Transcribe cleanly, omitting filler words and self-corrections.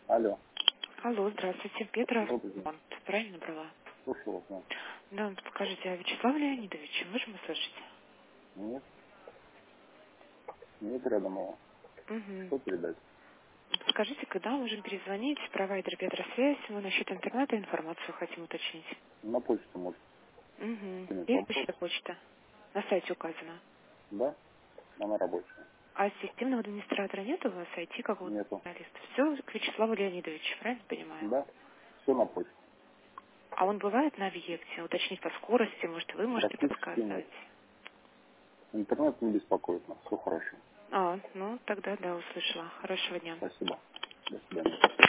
Алло. Алло, здравствуйте, Петра. Добрый день. Правильно брала? Слушаю вас, да. Да, скажите, а Вячеслав Леонидович, можем услышать? Нет, нет рядом его. Угу. Что передать? Скажите, когда можем перезвонить? Провайдер Петросвязь, мы насчет интернета информацию хотим уточнить. На почту может Угу. кинуть Есть вопрос. почта почта? На сайте указано. Да? Она рабочая. А системного администратора нет у вас, IT какого-то Нету. специалиста? Все к Вячеславу Леонидовичу, правильно понимаю? Да? Все на почту. А он бывает на объекте? Уточнить по скорости, может, вы можете Практически нет. подсказать? Интернет не беспокоит нас. Все хорошо. А, ну, тогда да, услышала. Хорошего дня. Спасибо. До свидания.